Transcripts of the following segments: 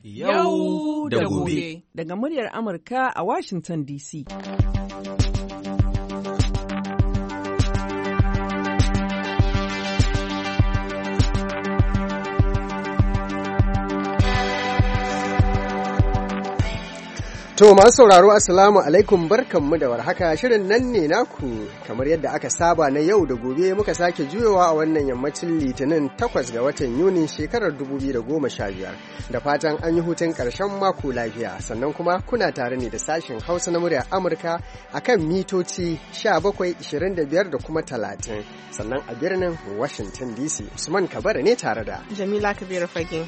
Yau da gobe. Daga muryar Amurka a Washington DC. To masu sauraro Assalamu alaikum barkanmu da warhaka, shirin nan ne naku kamar yadda aka saba na yau da gobe muka sake juyowa a wannan yammacin Litinin 8 ga watan Yuni shekarar 2015 da fatan an yi hutun ƙarshen mako lafiya, sannan kuma kuna tare ne da sashen Hausa na muryar Amurka akan mitoci 17, 25 da kuma 30, sannan a birnin Washington DC Usman Kabara ne tare da Jamila Kabiru Fage.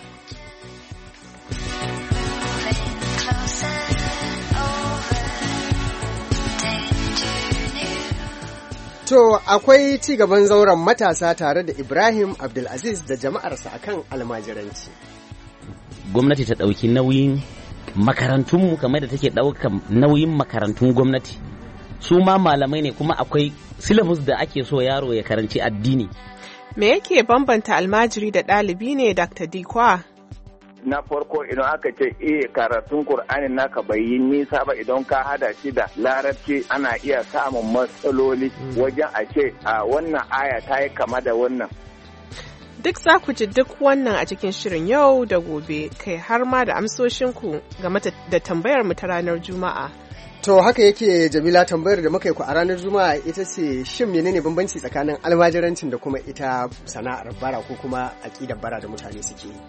To akwai ci gaban zauren matasa tare da Ibrahim Abdulaziz da jama'arsa akan almajiranci. Gwamnati ta ɗauki nauyin makarantunmu kamar da take ɗaukan nauyin makarantun gwamnati. Su ma malamai ne kuma akwai syllabus da ake so yaro ya karanci addini. Me yake bambanta almajiri da ɗalibi ne Dr. Dikwa? Na farko idan aka ce karatun Kur'ani naka bai yi nisa ba, idan ka hada shi da larabci ana iya samun matsaloli wajen a ce a wannan aya ta yi kama da wannan. Duk za ku ji duk wannan a cikin shirin yau da gobe, kai har ma da amsoshinku game da tambayar mu ta ranar Juma'a. To haka yake Jamila, tambayar da muka yi ku a ranar Juma'a ita ce shin menene bambanci tsakanin almajirancin da kuma ita sana'ar bara ko kuma aƙidar bara da mutane suke yi.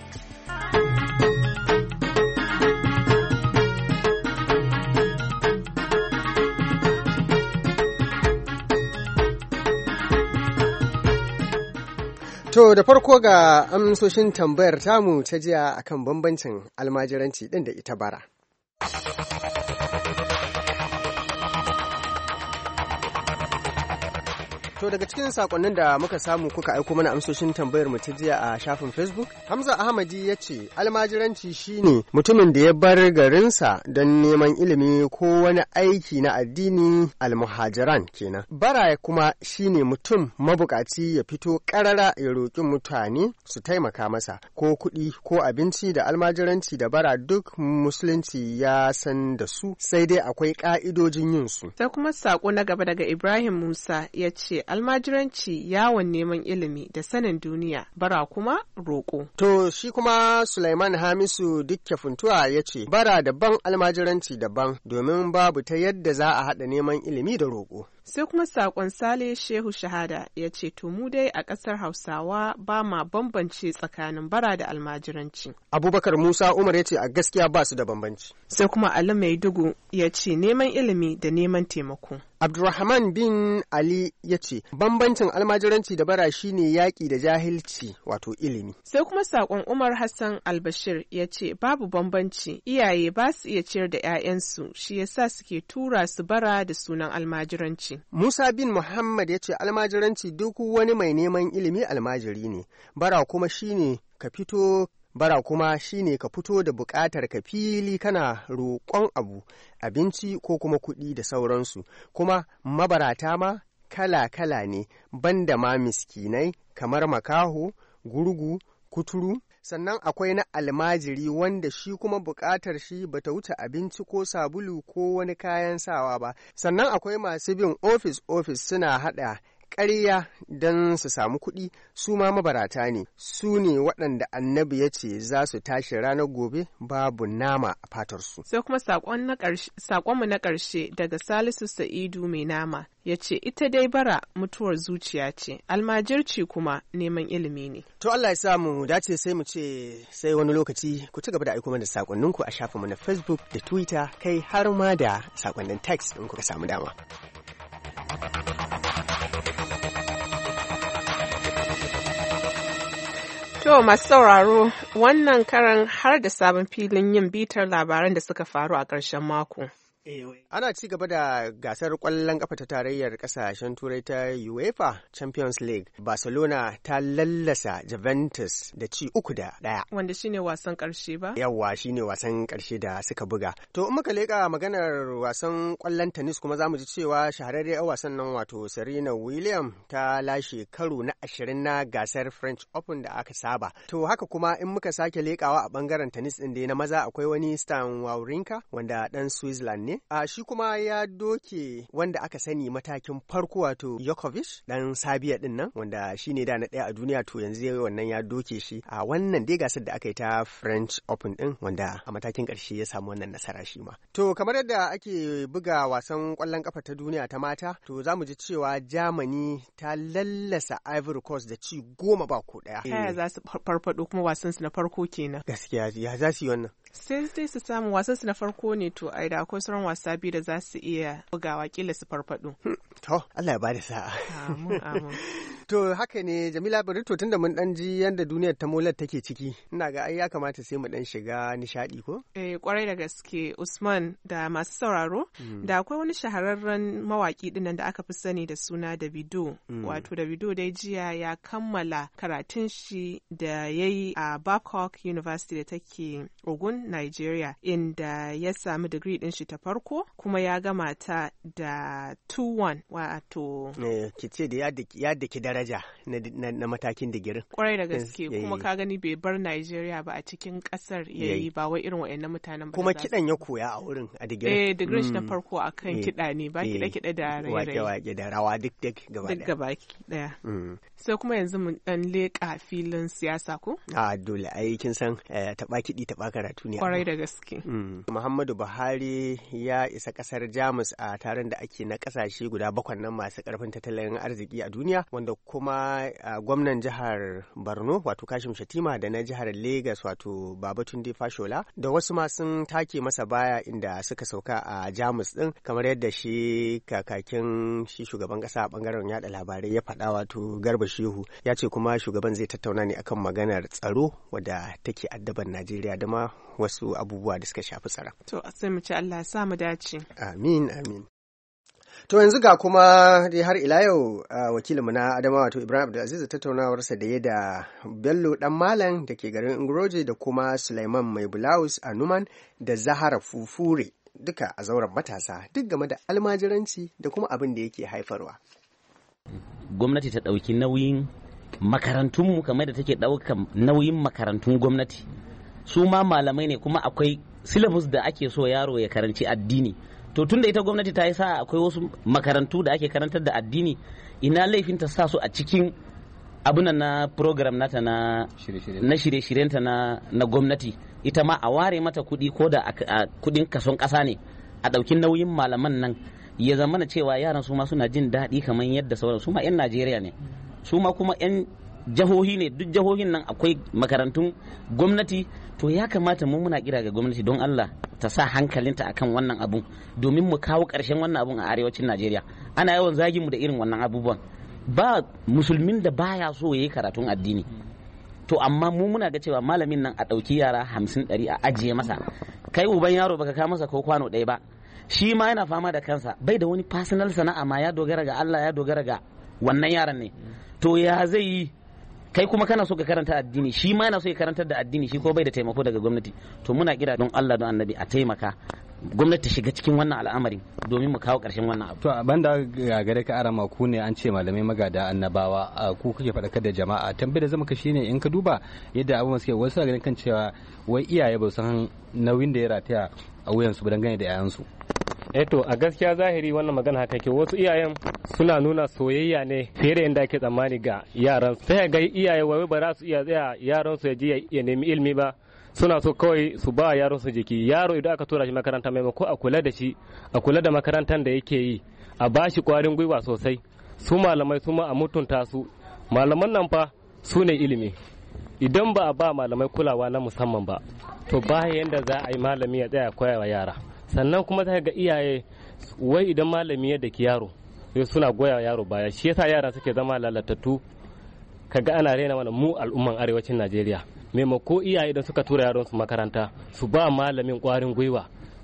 To da farko ga amsoshin tambayar tamu ta jiya akan bambancin almajiranci ɗin da ita bara. To daga cikin sakonnin da muka samu kuka aiko mana amsoshin tambayar mu ta jiya a shafin Facebook, Hamza Ahmadi ya ce almajiranci shine mutumin da ya bar garinsa don neman ilimi ko wani aiki na addini, almuhajiran kenan. Bara kuma shine mutum mabukaci ya fito karara ya roƙi mutane su taimaka masa ko kuɗi ko abinci. Da almajiranci da bara duk musulunci ya san da su, sai dai akwai ƙa'idojin yin su. Sai kuma sako na gaba daga Ibrahim Musa ya ce almajiranci yawon neman ilimi da sanin duniya, bara kuma roƙo. To shi kuma Sulaiman Hamisu Dikke Funtuwa ya ce bara daban almajiranci daban, domin babu ta yadda za a haɗa neman ilimi da roƙo. Sai kuma saƙon Sale Shehu Shahada ya ce to mu dai a ƙasar Hausawa ba ma bambance tsakanin bara da almajiranci. Abubakar Musa Umar ya ce a gaskiya ba su da bambanci. Sai kuma Ali Maidugu ya ce neman ilimi da neman taimako. Abdulrahman bin Ali ya ce bambancin almajiranci da bara shine yaƙi da jahilci wato ilimi. Sai kuma saƙon Umar Hassan Albashir ya ce babu bambanci, iyaye ba su iya ciyar da 'ya'yansu, shi yasa suke tura su bara da sunan almajiranci. Musa bin Muhammad ya ce almajiranci duk wani mai neman ilimi almajiri ne, bara kuma shine ka fito da buƙatar ka fili kana roƙon abu, abinci ko kuma kuɗi da sauransu. Kuma mabarata ma kala-kala ne, banda ma miskinai kamar makaho, gurgu, kuturu. Sannan akwai na almajiri wanda shi kuma buƙatar shi bata wuce abinci ko sabulu ko wani kayan sawa ba. Sannan akwai masu bin ofis suna haɗa ƙarya don su samu kuɗi, su ma mabarata ne, su ne waɗanda annabi ya ce za su tashi ranar gobe babu nama a fatarsu. Sai kuma saƙonmu na ƙarshe daga Salisu Sa'idu mai nama ya ce ita dai bara mutuwar zuciya ce, almajirci kuma neman ilimi ne. To Allah ya samu dace, sai mu ce sai wani lokaci ku ci gaba da aiko mana saƙonninku a shafinmu na Facebook da Twitter, kai har ma da saƙonnin text in kuka samu dama. To masu sauraro, wannan karan har da sabon filin yin bitar labaran da suka faru a ƙarshen mako. Ana ci gaba da gasar kwallon kafa ta tarayyar kasashen turai ta UEFA Champions League. Barcelona ta lallasa Juventus da ci 3-1. Wanda shine wasan karshe ba? Yawwa shine wasan karshe da suka buga. To in muka leka maganar wasan kwallon tennis kuma zamu ji cewa shahararriyar wasan nan wato Serena Williams ta lashe karo na 20 na gasar French Open da aka saba. To haka kuma in muka sake lekawa a bangaren tennis din da na maza akwai wani Stan Wawrinka wanda dan Switzerland ne. Shi kuma ya doke wanda aka sani matakin farko wato Djokovic dan Sabiya din nan wanda shine da na daya a duniya, to yanzu wannan ya doke shi a wannan dai gasar da aka yi ta French Open din wanda a matakin karshe ya samu wannan nasara shi ma. To kamar yadda ake buga wasan kwallon kafa ta duniya ta mata, to zamu ji cewa Germany ta lallasa Ivory Coast da ci 10-1. Kaya za su farfado kuma wasan su na farko kenan. Gaskiya ya za su yi wannan. Sai dai su samu wasan su na farko ne, to ai da akwai sauran wasa biyu da za su iya bugawa kila su farfado. To Allah ya bada sa'a. Amin. To haka ne Jamila, bari to tunda mun dan ji yanda duniyar ta molar take ciki, ina ga ai ya kamata sai mu dan shiga nishadi ko? Kwarai da gaske Usman da masu sauraro, da akwai wani shahararren mawaki dinnan da aka fi sani da suna Davido. Wato Davido dai jiya ya kammala karatun shi da yayi a Babcock University da take Ogun, Nigeria, inda ya sami digiri din shi ta farko kuma ya gama ta da 2-1 wato kice da yadda ki daraja na matakin digirin. Kwarai da gaske kuma ka gani bai bar Nigeria ba, a cikin kasar yayi, ba wai irin wayannan mutanen ba. Kuma kidan ya koya a wurin a digirin. Digirin shi na farko akan kida ne, ba kida da raye-raye. Wake da rawa duk gaba daya. Sai kuma yanzu mun dan leka filin siyasa ko? Dole ai kin san taba kidi taba karatu ne. Kwarai da gaske. Muhammadu Buhari ya isa kasar Jamus a taron da ake na kasashe guda 7 nan masu karfin tattalin arziki a duniya, wanda kuma gwamnan jihar Borno wato Kashim Shatima da na jihar Lagos wato Babatunde Fashola da wasu ma sun take masa baya inda suka sauka a Jamus din, kamar yadda shi kakakin shi shugaban kasa a bangaren yada labarai ya faɗa wato Garba Shehu, ya ce kuma shugaban zai tattauna ne akan maganar tsaro wadda take addaban Najeriya da ma wasu abubuwa da suka shafi tsara. To sai mu ci Allah ya sa mu dace. Amin. To yanzu ga kuma dai har ila yau wakilinmu na Adamawa wato Ibrahim Abdulaziz tattaunawarsa da ya da Bello Dan Malam da ke garin Ingroje da kuma Sulaiman Mai Bulawus a Numan da Zahara Fufure duka a zauren matasa duk game da almajiranci da kuma abin da yake haifarwa. Gwamnati ta ɗauki nauyin makarantunmu kamar da take ɗaukan nauyin makarantun gwamnati. Su ma malamai ne kuma akwai syllabus da ake so yaro ya karanci addini. To tunda ita gwamnati ta yi sa akwai wasu makarantu da ake karantar da addini, ina laifin ta sa su a cikin abunan na program nata na shirye-shiryenta na gwamnati, ita ma a ware mata kuɗi ko da a kuɗin kason ƙasa ne a ɗauki nauyin malaman nan, ya zama na cewa yaran su ma suna jin daɗi kamar yadda sauran su ma 'yan Najeriya ne, su ma kuma 'yan jihohi ne, duk jihohin nan akwai makarantun gwamnati. To ya kamata mu muna kira ga gwamnati don Allah ta sa hankalinta akan wannan abun domin mu kawo ƙarshen wannan abun a arewacin Najeriya. Ana yawan zagin mu da irin wannan abubuwan. Ba musulmin da baya so yayi karatun addini. To amma mu muna ga cewa malamin nan a ɗauki yara 50-100 a ajiye masa. Kai uban yaro baka ka masa ko kwano ɗaya ba. Shi ma yana fama da kansa, bai da wani personal sana'a ma, ya dogara ga Allah, ya dogara ga wannan yaran ne. To ya zai yi? Kai kuma kana so ka karanta addini, shi ma yana so ya karantar da addini, shi ko bai da taimako daga gwamnati. To muna kira don Allah don Annabi a taimaka gwamnati ta shiga cikin wannan al'amarin domin mu kawo ƙarshen wannan abu. To banda gare ka arama ku ne an ce malamai magada annabawa, ku kuke faɗakar da jama'a. Tambayar da zama ka shine in ka duba yadda abubuwan suke, wasu ganin kan cewa wai iyaye ba san nauyin da ya rataya a wuyansu ba dangane da 'ya'yansu. To a gaskiya zahiri wannan magana haka ke, wasu iyayen suna nuna soyayya ne fiye da yadda ake tsammani ga yaran. Sai ga iyaye wai ba za su iya tsaya yaran su ya je ya nemi ilimi ba, suna so kawai su ba yaron su jiki. Yaro idan aka tura shi makaranta, maimako a kula da shi, a kula da makarantar da yake yi, a ba shi kwarin gwiwa sosai. Su malamai su ma a mutunta su. Malaman nan fa su ne ilimi. Idan ba a ba malamai kulawa na musamman ba, to ba yanda za a yi malami ya tsaya koya wa yara. Sannan kuma za ga iyaye wai idan malami ya daki yaro suna goya yaro baya, shi yasa yara suke zama lalatattu. Kaga ana rena mana mu al'umman arewacin Najeriya. Maimako iyaye idan suka tura yaron su makaranta, su ba malamin kwarin gwiwa,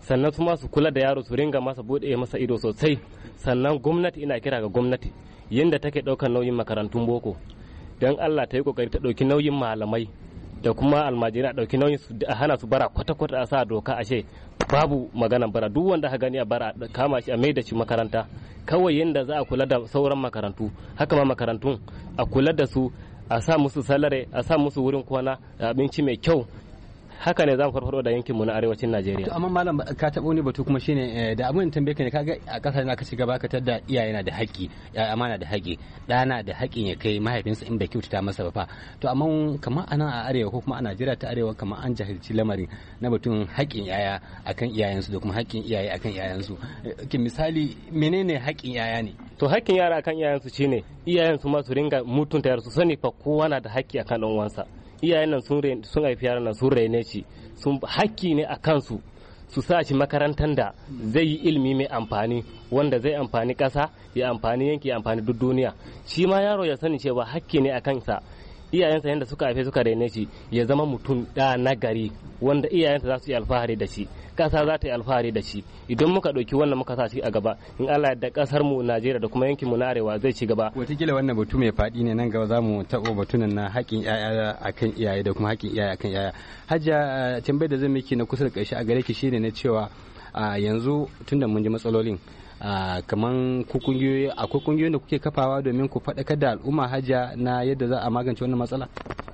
sannan su ma su kula da yaro su ringa masa bude masa ido sosai. Sannan gwamnati, ina kira ga gwamnati yadda take ɗaukar nauyin makarantun boko, don Allah ta yi kokari ta ɗauki nauyin malamai da kuma almajirai, a ɗauki nauyin su a hana su bara kwata-kwata, a sa doka ashe babu maganan bara. Duk wanda aka gani a bara kama shi a mai da shi makaranta. Kawai yadda za a kula da sauran makarantu, haka ma makarantun a kula da su, a sa musu salare, a sa musu wurin kwana da abinci mai kyau. Haka ne za mu farfado da yankinmu na arewacin Najeriya. Amma malam ka taɓa wani batu kuma shine da abin tambaye ka ne, kaga a ƙasar na ka shiga baka tada iyaye na da haƙƙi, amana da haƙƙi, ɗana da haƙƙin ya kai mahaifinsa in bai kyautata masa ba fa. To amma kamar anan a arewa ko kuma a Najeriya ta arewa kamar an jahilci lamarin na batun haƙƙin yaya akan iyayensu da kuma haƙƙin iyaye akan iyayensu. Kin misali menene haƙƙin yaya ne? To haƙƙin yara akan iyayensu shine iyayensu ma su ringa mutunta yarsu, sani fa kowa na da haƙƙi akan ɗan uwansa. Iyayen nan sun haifi yaran nan sun raine shi, sun hakki ne a kansu su sa shi makarantar da zai yi ilimi mai amfani, wanda zai amfani ƙasa, ya amfani yanki, ya amfani duk duniya. Shi ma yaro ya sani cewa hakki ne a kansa, iyayensa yadda suka haife suka raine shi ya zama mutum da nagari wanda iyayensa za su yi alfahari da shi, ƙasa za ta yi alfahari da shi. Idan muka ɗauki wannan muka sa shi a gaba, in Allah da ƙasar mu Najeriya da kuma yankin mu na arewa zai ci gaba. Wataƙila wannan batu mai faɗi ne, nan gaba za mu taɓo batunan na haƙƙin ƴaƴa akan iyaye da kuma haƙƙin iyaye akan iyaye. Hajja, tambayar da zan miki na kusa da ƙarshe a gare ki shine na cewa yanzu tunda mun ji matsalolin kaman ku kungiyoyi, akwai kungiyoyin da kuke kafawa domin ku faɗakar da al'umma, Hajja, na yadda za a magance wannan matsala?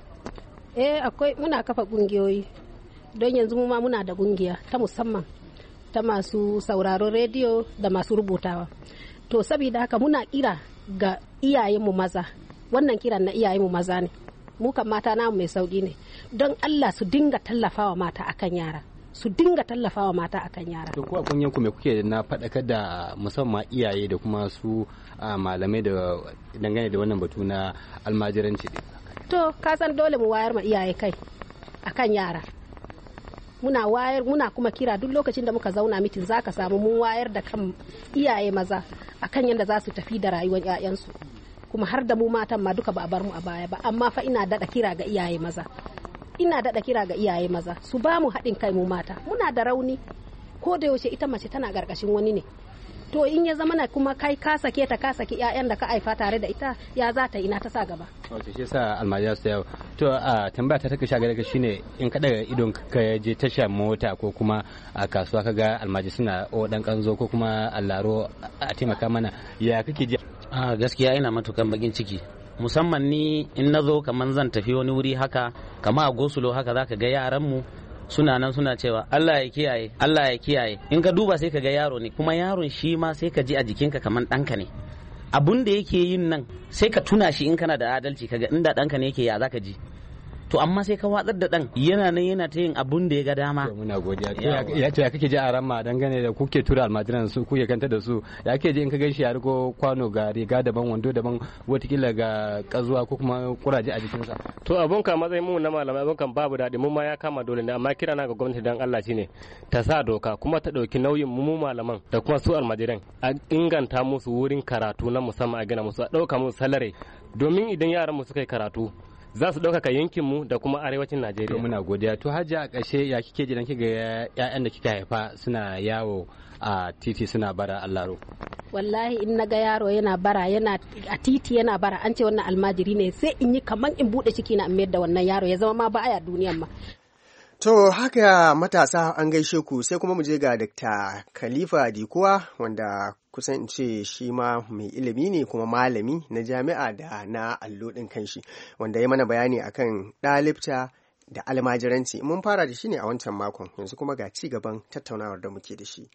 Akwai, muna kafa kungiyoyi. Don yanzu mu ma muna da kungiya ta musamman ta masu sauraron rediyo da masu rubutawa. To saboda haka muna kira ga iyayenmu maza, wannan kiran na iyayenmu maza ne, mu kan mata namu mai sauki ne, don Allah su dinga tallafawa mata akan yara, su dinga tallafawa mata akan yara. To ko a kungiyanku me kuke na faɗakar da musamman iyaye da kuma su malamai da dangane da wannan batu na almajiranci? To ka san dole mu wayar ma iyaye kai akan yara. Muna kuma kira duk lokacin da muka zauna mitin zaka samu mun wayar da kan iyaye maza akan yadda za su tafi da rayuwar 'ya'yansu, kuma har da mu matan ma duka ba a bar mu a baya ba. Amma fa ina daɗa kira ga iyaye maza, su ba mu haɗin kai. mu mata muna da rauni, ko da yaushe ita mace tana ƙarƙashin wani ne. To in ya zama na kuma kai ka sake ta, ka saki ƴaƴan da ka haifa tare da ita, ya za ta ina ta sa gaba. Wato shi yasa almajira su yawo. To tambaya ta take shaga daga shine in ka daga idon ka je tashar mota ko kuma a kasuwa ka ga almaji suna dan kanzo ko kuma allaro a taimaka mana, ya kake ji? Gaskiya ina matukan bakin ciki, musamman ni in nazo kaman zan tafi wani wuri haka, kama a gosulo haka zaka ga yaran mu suna nan suna cewa Allah ya kiyaye, Allah ya kiyaye. In ka duba sai ka ga yaro ne, kuma yaron shi ma sai ka ji a jikinka kaman ɗanka ne. Abun da yake yin nan sai ka tuna shi in kana da adalci, kaga inda ɗanka ne yake ya zaka ji. To amma sai ka watsar da ɗan, yana nan yana ta yin abun da ya ga dama. Muna godiya. Ya kake ji a ramma dangane da kuke tura almajiran su, kuke kanta da su, ya kake ji in ka ganshi ya riko kwano ga riga daban, wando daban, watakila ga kazuwa ko kuma kuraje a jikinsa? To abun ka matsayin mu na malamai abun kan babu daɗi, mun ma ya kama dole ne, amma kira na ga gwamnati dan Allah shine ta sa doka kuma ta ɗauki nauyin mu malaman da kuma su almajiran, a inganta musu wurin karatu na musamman, a gina musu, a ɗauka musu salare, domin idan yaran mu suka yi karatu za su ɗaukaka yankinmu da kuma arewacin Najeriya. Muna godiya. To Hajji, a ƙarshe ya kike ji dan kiga ƴaƴan da kika haifa suna yawo a titi suna bara allaro? Wallahi in naga yaro yana bara, yana a titi yana bara, an ce wannan almajiri ne, sai in yi kaman in buɗe ciki na in mayar da wannan yaro ya zama ma baya duniyan ma. To haka matasa, an gaishe ku. Sai kuma mu je ga Dr. Khalifa Dikuwa, wanda kusan in ce shi ma mai ilimi ne kuma malami na jami'a da na allo ɗin kanshi, wanda ya mana bayani akan ɗalibta da almajiranci. Mun fara da shi ne a wancan makon, yanzu kuma ga ci gaban tattaunawar da muke da shi.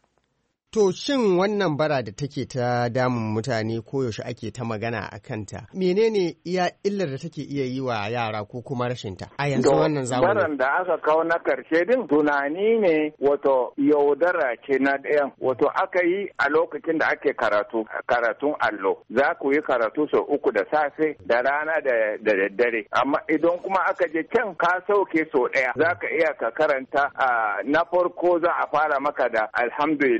To shin wannan bara da take ta damun mutane koyaushe ake ta magana a kanta, menene iya illar da take iya yi wa yara ko kuma rashinta a yanzu wannan zamani? Baran da aka kawo na karshe din tunani ne, wato yaudara ce na ɗayan, wato aka yi a lokacin da ake karatun allo. Za ku yi karatu sau 3 da safe, da rana da daddare. Amma idan kuma aka je can ka sauke sau 1, za ka iya ka karanta na farko za a fara maka da alhamdulillahi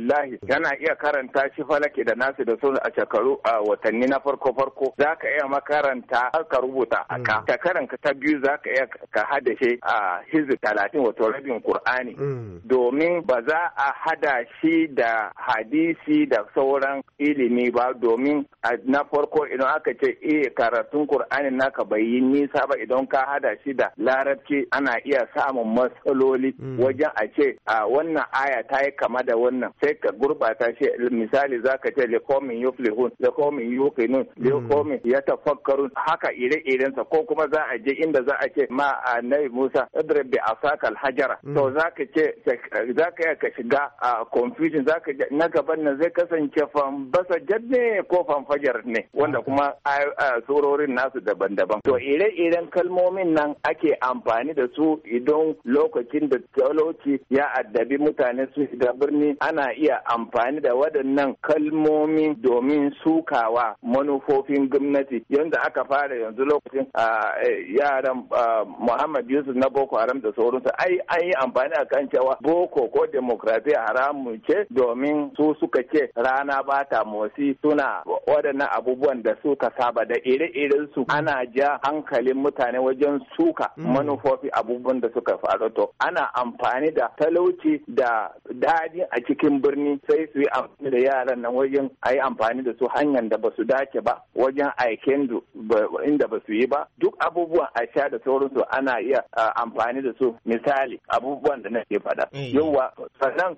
yana iya karanta shi falaki da nasu da sun a shekaru a watanni na farko za ka iya makaranta ka rubuta a ka shekaran ka ta biyu za ka iya ka hada shi a hizib 30 wato rabin Kur'ani domin ba za a hada shi da hadisi da sauran ilimi ba domin na farko idan aka ce karatun Kur'ani naka bai yi nisa ba idan ka hada shi da larabci ana iya samun matsaloli wajen a ce wannan aya ta yi kama da wannan sai ka gurbata shi misali zaka ce liqaumin yuflihun liqaumin yuqinun liqaumin yatafakkarun haka ire-irensa ko kuma za a je inda za a ce ma annabi Musa idrib bi asaka al-hajara to zaka ce zaka ka shiga confusion zaka na gaban nan zai kasance basa jadne ko fajar ne wanda kuma surorin nasu daban-daban to ire-iren kalmomin nan ake amfani da su idan lokacin da talauci ya addabi mutane su da birni ana iya amfani da waɗannan kalmomi domin sukawa manufofin gwamnati yadda aka fara yanzu lokacin yaran Muhammad Yusuf na Boko Haram da sauransu an yi amfani a kan cewa Boko ko demokrasiya haramun ce domin su suka ce rana ba ta motsi suna waɗannan abubuwan da suka saba da ire-iren su ana ja hankalin mutane wajen suka manufofi abubuwan da suka faru to ana amfani da talauci da dadi a cikin birni sai su yi amfani da yaran nan wajen a yi amfani da su hanyar da ba su dace ba wajen aiken inda ba su yi ba duk abubuwan a sha da sauransu ana iya amfani da su misali abubuwan da nake faɗa yawa sannan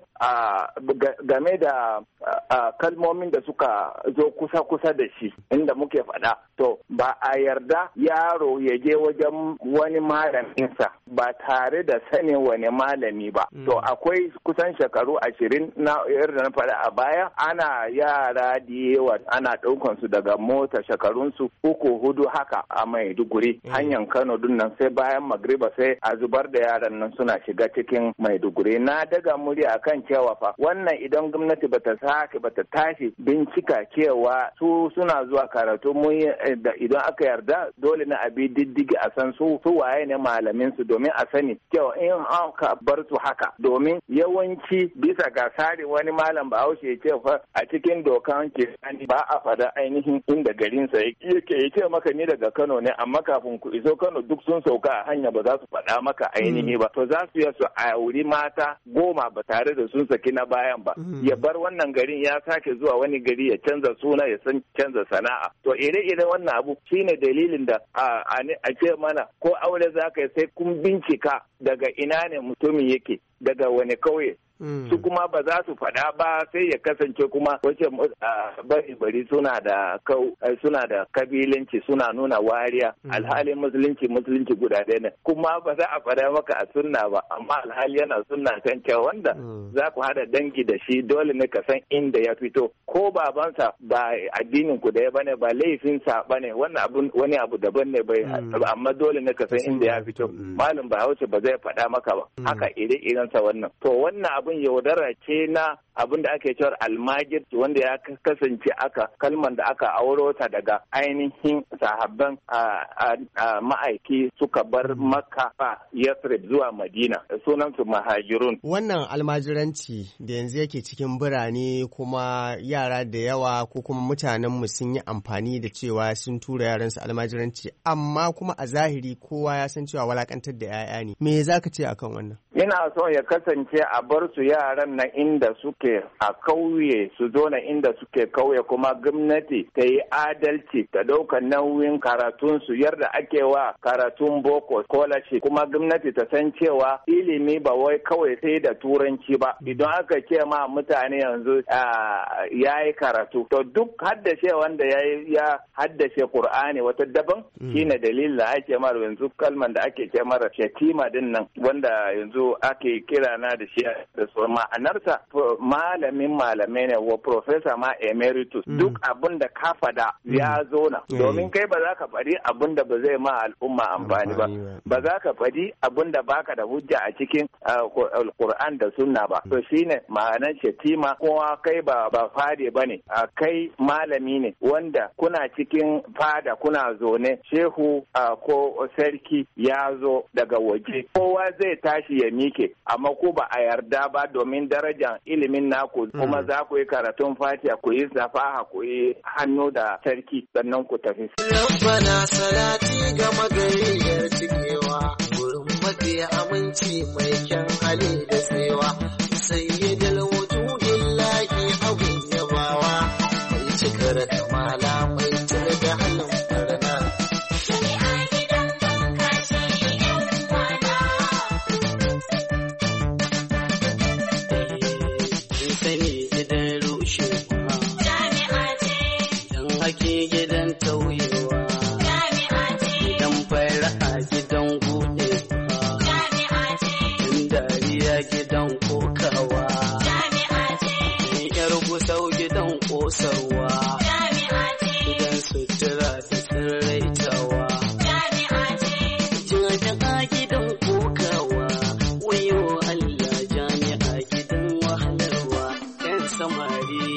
game da kalmomin da suka zo kusa da shi inda muke faɗa to ba a yarda yaro ya je wajen wani malaminsa ba tare da sanin wani malami ba to akwai kusan shekaru 20 na yarda na faɗa a baya ana yara da yawa ana ɗaukan su daga mota shekarunsu 3-4 haka a Maiduguri hanyar Kano nan sai bayan magriba sai a zubar da yaran nan suna shiga cikin Maiduguri na daga murya akan cewa fa wannan idan gwamnati bata tashi bincika cewa su suna zuwa karatu mu idan aka yarda dole na abi diddigi a san su waye ne malamin su domin a sani cewa in aka bar su haka domin yawanci bisa ga sare wani malam Bahaushe ya ce fa a cikin dokan kirani ba a fada ainihin inda garinsa yake ya ce maka ni daga Kano ne amma kafin ku iso Kano duk sun sauka a hanya ba za su faɗa maka ainihi ba to za su yi su auri mata 10 ba tare da sun saki na bayan ba ya bar wannan garin ya sake zuwa wani gari ya canza suna ya san canza sana'a to ire-iren wannan abu shine dalilin da a ce mana ko aure za ka yi sai kun bincika daga ina ne mutumin yake daga wani kauye su kuma ba za su faɗa ba sai ya kasance kuma wace bari suna da kabilanci suna nuna wariya alhalin musulunci guda ɗaya ne kuma ba za a faɗa maka a sunna ba amma alhali yana sunna kan cewa wanda za ku haɗa dangi da shi dole ne ka san inda ya fito ko babansa ba addinin ku ɗaya bane ba laifinsa bane wani abu daban ne bai amma dole ne ka san inda ya fito malam Bahaushe ba zai faɗa maka ba haka ire-irensa wannan to wannan abin yaudara ce na abin da ake cewa almajir wanda ya kasance kalman da aka auro ta daga ainihin sahabban ma'aiki suka bar Makka Yathrib zuwa Madina sunan su muhajirun. Wannan almajiranci da yanzu yake cikin birane kuma yara da yawa ko kuma mutanen mu sun yi amfani da cewa sun tura yaran su almajiranci amma kuma a zahiri kowa ya san cewa walakantar da 'ya'ya ne. Me zaka ce akan wannan? Ina so ya kasance a bar su yaran na inda suke a kauye su zo na inda suke kauye kuma gwamnati ta yi adalci ta ɗauka nauyin karatun su yadda ake wa karatun boko scholarship kuma gwamnati ta san cewa ilimi ba wai kawai sai da turanci ba idan aka ce ma mutane yanzu ya yi karatu to duk haddace wanda ya haddace Qur'ani wata daban shine dalilin da ake mara yanzu kalman da ake ce mara shatima din nan wanda yanzu ake kira na da shi da su ma'anarsa malamin malamai ne wa professor ma emeritus duk abin da ka fada ya zo na domin kai ba za ka faɗi abin da ba zai ma al'umma amfani ba za ka faɗi abin da baka da hujja a cikin Qur'an da sunna ba to shine ma'anar shatima kowa kai ba fade bane kai malami ne wanda kuna cikin fada kuna zone shehu ko sarki ya zo daga waje kowa zai tashi ya mike amma ko ba a yarda ba domin darajar ilimin ilimin naku kuma za ku yi karatun fatiha ku yi safaha ku yi hannu da sarki sannan ku tafi. Rabbana salati ga magayyar cikewa gurin mafi aminci mai kyan hali da tsewa sayyidul wujudillahi abin yabawa mai cikar kamala mai tare da halin barna. Ake gidan tauyewa gidan fara'a gidan gudewa gidan dariya gidan kokawa yar gusau gidan kosarwa gidan sutura da tsirraitawa jami'a gidan kokawa wayo Allah jami'a gidan wahalarwa yan samari.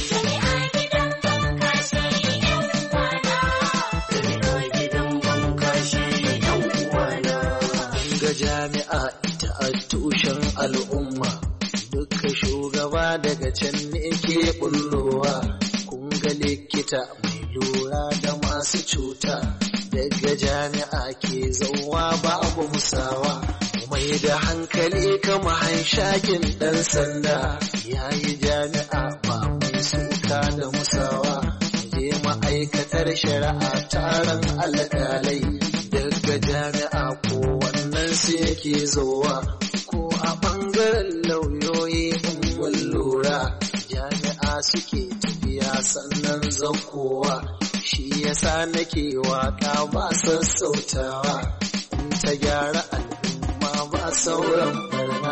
Jami'a ita a tushen al'umma duka shugaba daga can ne ke bullowa kun ga likita mai lura da masu cuta daga jami'a ke zauwa babu musawa mai da hankali kama hanshakin dan sanda yayi jami'a ba mai suka da musawa je ma'aikatar shari'a taron alƙalai daga jami'a ko wannan su yake zowa ko a ɓangaren lauyoyi in lura jami'a suke tafiya sannan zaukowa shi yasa nake waka ba sassautawa in ta gyara al'umma ba sauran barna.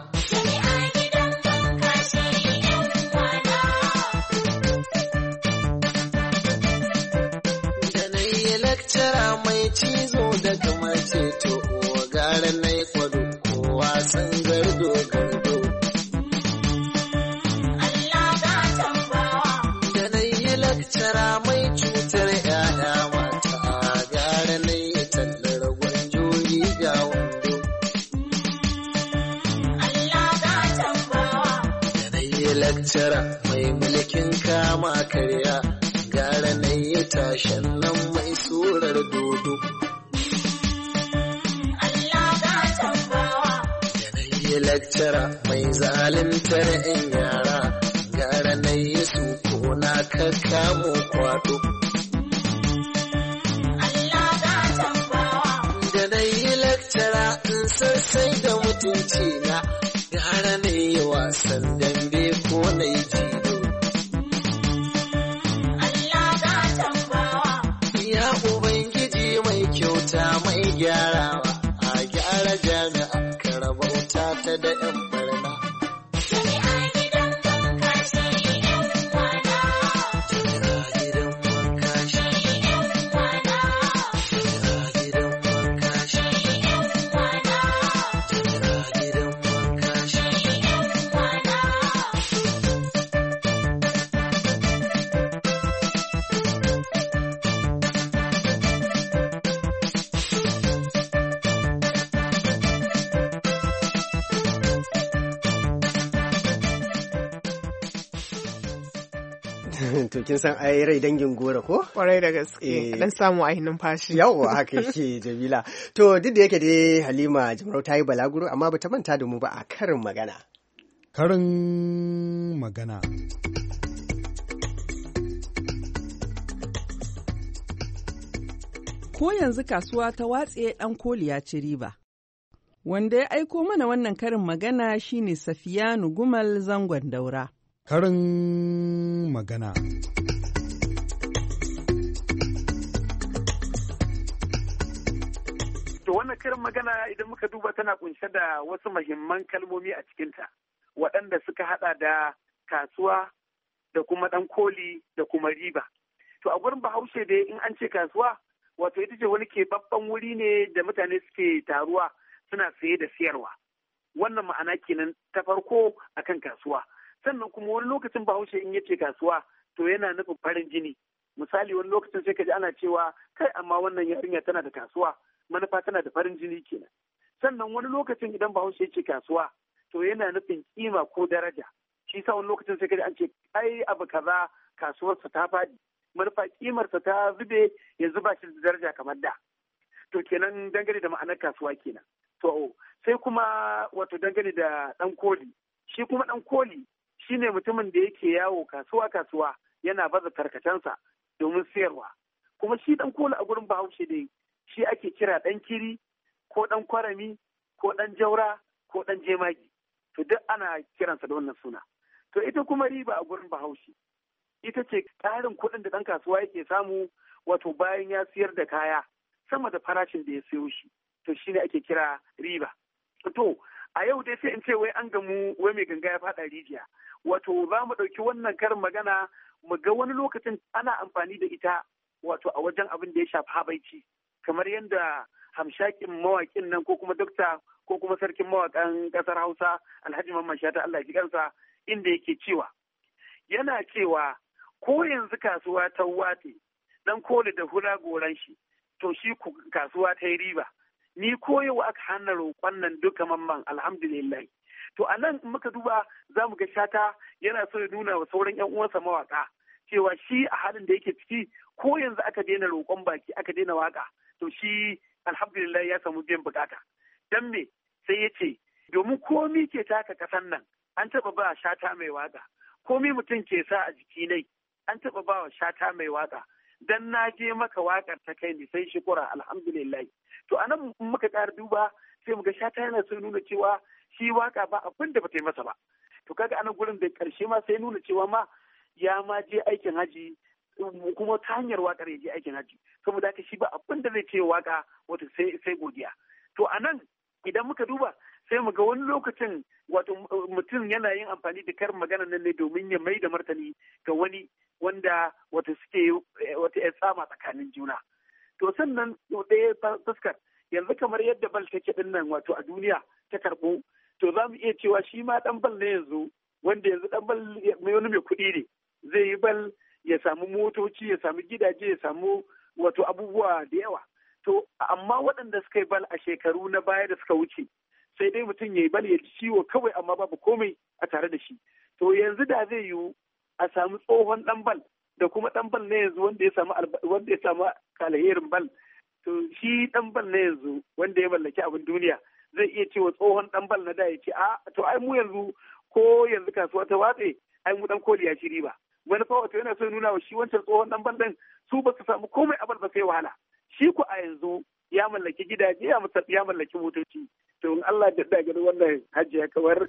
Mai cizo da kamar ceto gara na yi kwado ko wasan gardo gardo. Da na yi lakcara mai cutar ‘ya'ya mata gara na yi tallar gwanjoyi ga wando. Da na yi lakcara mai mulkin kama karya gara na yi tashen nan mai surar dodo. Lakcara mai zalimtar ‘yan yara gara na yi su ko na kakkamo kwado. Da na yi lakcara in sassai da mutunci na gara na yi wasan dambe ko na yi jido. Ya Ubangiji mai kyauta mai gyarawa a gyara jami'a karabauta ta da ‘yan barna. To kin san ai rai dangin gora ko? Kwarai da gaske. Dan samu a numfashi. Yawwa haka yake Jamila. To duk da yake dai Halima Jimrau ta yi balaguro amma bata manta da mu ba a karin magana. Karin magana. Ko yanzu kasuwa ta watse ɗan koli ya ci riba. Wanda ya aiko mana wannan karin magana shine Safiyanu Gumal Zangon Daura. Karin magana. To wannan karin magana idan muka duba tana kunshe da wasu muhimman kalmomi a cikinta waɗanda suka hada da kasuwa da kuma ɗan koli da kuma riba. To a gurin Bahaushe dai in an ce kasuwa wato ita ce wani keɓaɓɓen wuri ne da mutane suke taruwa suna saye da siyarwa. Wannan ma'ana kenan ta farko akan kasuwa. Sannan kuma wani lokacin Bahaushe in yace kasuwa to yana nufin farin jini. Misali wani lokacin sai ka ji ana cewa kai amma wannan yarinya tana da kasuwa, manufa tana da farin jini kenan. Sannan wani lokacin idan Bahaushe yace kasuwa to yana nufin kima ko daraja. shi sa wani lokacin sai kaji an ce ai abu kaza kasuwarsa ta faɗi manufa kimarsa ta zube yanzu ba shi da daraja kamar da. To kenan dangane da ma'anar kasuwa kenan. To sai kuma wato dangane da ɗan koli. Shi kuma ɗan koli shine mutumin da yake yawo kasuwa yana baza tarkacensa domin siyarwa. Kuma shi ɗan koli a gurin Bahaushe dai shi ake kira ɗan kiri ko ɗan kwarami ko ɗan jaura ko ɗan jemagi. To duk ana kiransa da wannan suna. To ita kuma riba a gurin Bahaushe ita ce ƙarin kuɗin da ɗan kasuwa yake samu wato bayan ya siyar da kaya sama da farashin da ya siyo shi. To shi ne ake kira riba. To a yau dai sai in ce wai an gamu wai mai ganga ya faɗa rijiya. Wato za mu ɗauki wannan karin magana mu ga wani lokacin ana amfani da ita wato a wajen abin da ya shafi habaici. Kamar yadda hamshakin mawaƙin nan ko kuma dokta ko kuma sarkin mawaƙan ƙasar Hausa Alhaji Mamman Shata Allah ya kansa inda yake cewa yana cewa ko yanzu kasuwa ta wate dan koli da hula goran shi to shi kasuwa ta yi riba ni ko yau aka hana roƙon nan duka mamman alhamdulillah. To a nan muka duba za mu ga Shata yana so ya nuna wa sauran 'yan uwansa mawaƙa cewa shi a halin da yake ciki ko yanzu aka daina roƙon baki aka daina waƙa to shi alhamdulillah ya samu biyan bukata. Dan me sai ya ce domin komi ke taka kasan nan an taɓa ba Shata mai waƙa komi mutum ke sa a jiki nai an taɓa ba wa Shata mai waƙa dan na je maka waƙar ta kai ni sai shukura alhamdulillah. To a nan muka ƙara duba sai mu ga Shata yana so nuna cewa shi waƙa ba abin da ba ta yi masa ba. To kaga anan gurin da ƙarshe ma sai nuna cewa ma ya ma je aikin haji kuma ta hanyar waƙar ya je aikin haji saboda haka shi ba abin da zai ce waƙa wato sai godiya. To a nan idan muka duba sai mu ga wani lokacin wato mutum yana yin amfani da karin magana nan ne domin ya mai da martani ga wani wanda wato suke wata ya tsama tsakanin juna. To sannan ɗaya fuskar yanzu kamar yadda bal take din nan wato a duniya ta karɓo to za mu iya cewa shi ma ɗan bal ne yanzu wanda yanzu ɗan bal wani mai kuɗi ne zai yi bal ya samu motoci ya samu gidaje ya samu wato abubuwa da yawa. To amma waɗanda suka yi bal a shekaru na baya da suka wuce sai dai mutum ya yi bal ya ji ciwo kawai amma babu komai a tare da shi. To yanzu da zai yiwu a samu tsohon ɗan bal da kuma ɗan bal na yanzu wanda ya samu alherin bal. To shi ɗan bal na yanzu wanda ya mallaki abin duniya zai iya cewa tsohon ɗan bal na da ya ce to ai mu yanzu ko yanzu kasuwa ta watse ai mu ɗan koli ya ci riba. Wani fa wato yana so ya nuna wa shi wancan tsohon ɗan bal ɗin su ba su samu komai a bal ba sai wahala. Shi ku a yanzu ya mallaki gidaje ya mallaki motoci. To in Allah da daga wannan hajiya kamar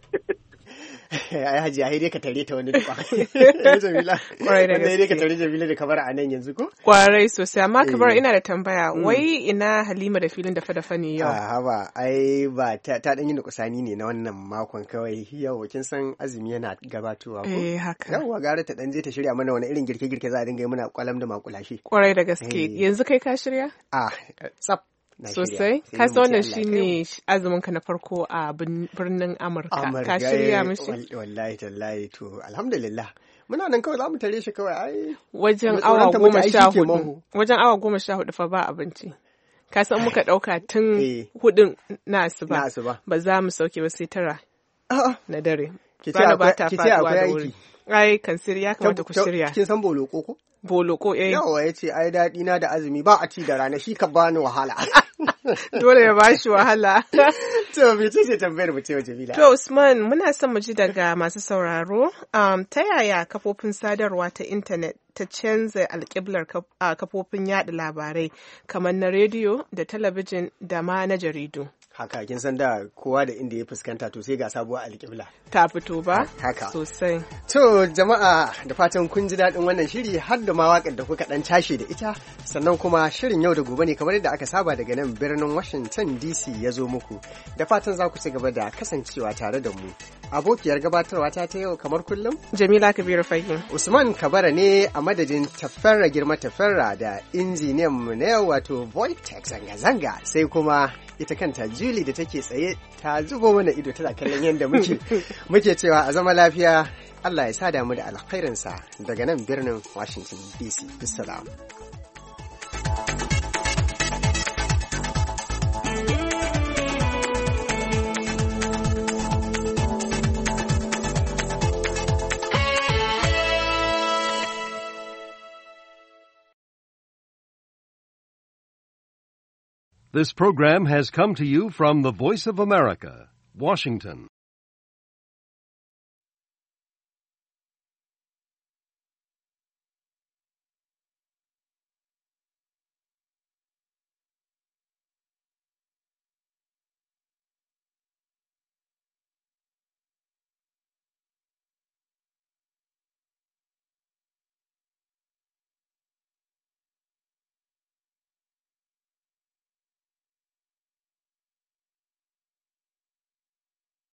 ai hajiya sai dai ka tare ta wani duka. Jamila. Wanda dai ka tare Jamila da kabar a nan yanzu ko? Kwarai sosai amma kabar ina da tambaya wai ina Halima da filin dafa ne yau? Haba ai ba ta dan yi nukusani ne na wannan makon kawai yau kin san azumi yana gabatowa ko? Haka. Yawwa gara ta dan je ta shirya mana wani irin girke-girke za a dinga yi muna kwalam da makulashe. Kwarai da gaske. Yanzu kai ka shirya? Tsaf. Sosai, ka san wannan shine azumin ka na farko a birnin Amurka. Ka shirya mishi? Wallahi tallahi to alhamdulillah. Muna nan kawai za mu tare shi kawai ai. Wajen awa 14. Wajen awa 14 fa ba abinci. Ka san muka dauka tun 4 na asuba. Ba za mu sauke ba sai 9 na dare. Rana ba ta faduwa da wuri. Ai kan ya kamata ku shirya. Kin san boloko ko? Boloko Yawa ya ce ai daɗi na da azumi ba a ci da rana shi ka bani wahala. Dole ya bashi wahala. To me ce tambayar mu ce wa Jamila? To Usman muna son mu ji daga masu sauraro ta yaya kafofin sadarwa ta intanet ta canza alƙiblar kafofin yaɗa labarai kamar na rediyo da talabijin da ma na jaridu. Haka kin san da kowa da inda ya fuskanta to sai ga sabuwar alƙibla ta fito ba haka sosai. To jama'a da fatan kun ji daɗin wannan shiri har da ma waƙar da kuka ɗan cashe da ita sannan kuma shirin yau da gobe ne kamar yadda aka saba daga nan birnin Washington DC ya zo muku da fatan za ku ci gaba da kasancewa tare da mu. Abokiyar gabatarwa ta yau kamar kullum Jamila Kabiru Fahim. Usman Kabara ne a madadin Tafarra Girma Tafarra da injiniyan mu na yau wato Voitex zanga-zanga sai kuma ita kanta Julie da take tsaye ta zubo mana ido tana kallon yadda muke cewa a zama lafiya Allah ya sada mu da alkhairinsa daga nan birnin Washington DC. Bissalam. This program has come to you from the Voice of America, Washington.